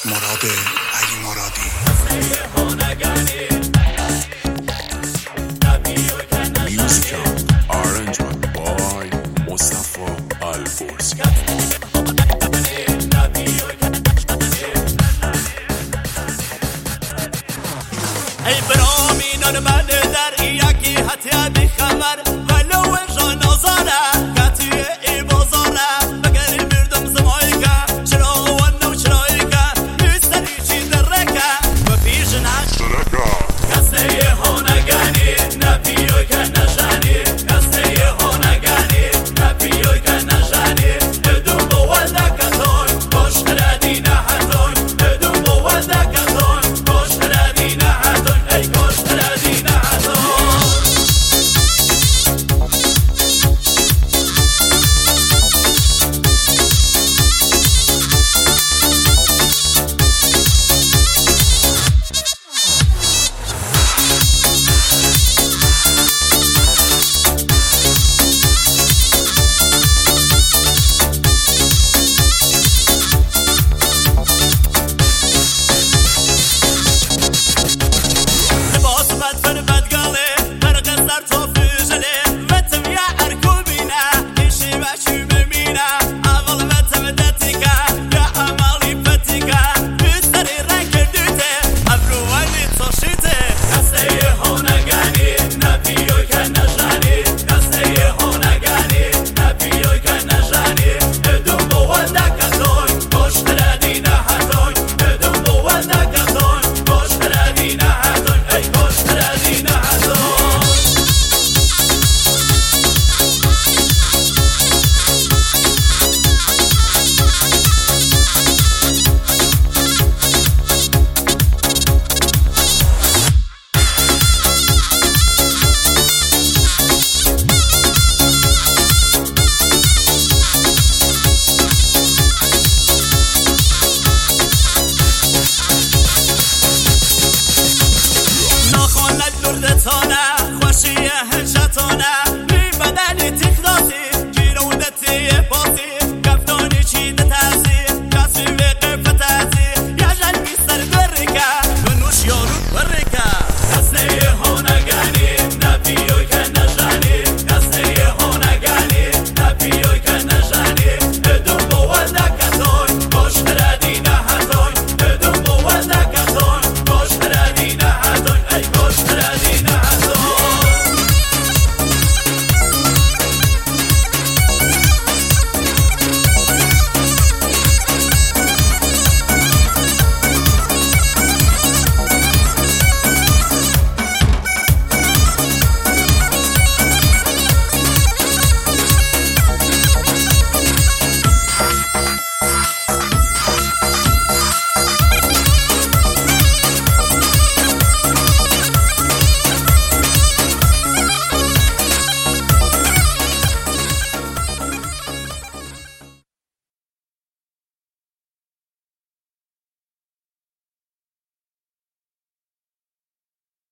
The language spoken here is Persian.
مراد علی مرادی. Music arrangement by Mustafa Alborz. ای برامینان من در یکی حتی بخبر ولو جان آزاره کتی ای بازاره بگری بردم زمایی که چرا ونه و چرایی که میستری چی درکه و پیش نشرکه کسی هونگانی نبیوی که نشانی کسی هونگانی نبیوی که نشانی ادوم بولده کتون کشت ردینه هتون ادوم بولده کتون کشت ردینه هتون ای کشت ردینه هتون Dina